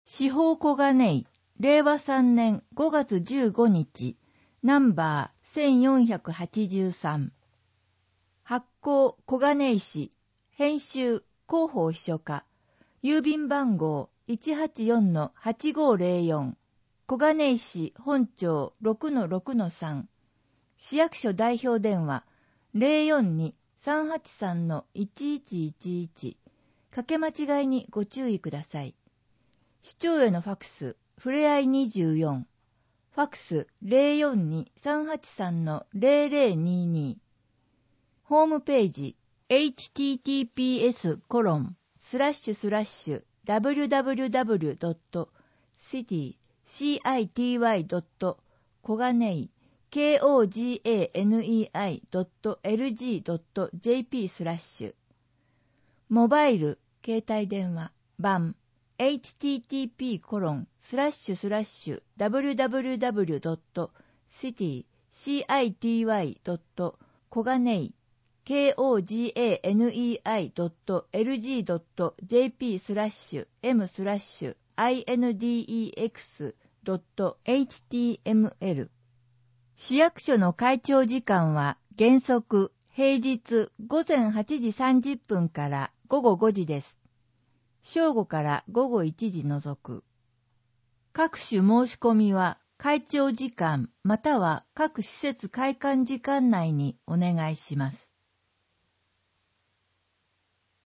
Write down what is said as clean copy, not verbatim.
司法小金井、令和3年5月15日、ナンバー1483。発行小金井市、編集広報秘書課、郵便番号 184-8504、小金井市本町 6-6-3、市役所代表電話 042-383-1111、かけ間違いにご注意ください。市長へのファクス、ふれあい24、ファクス 042-383-0022、ホームページ https://www.city.koganei.lg.jp/ モバイル、携帯電話、版http://www.city.koganei.index.html。 市役所の開庁時間は原則平日午前8時30分から午後5時です。正午から午後1時除く。各種申し込みは開庁時間または各施設開館時間内にお願いします。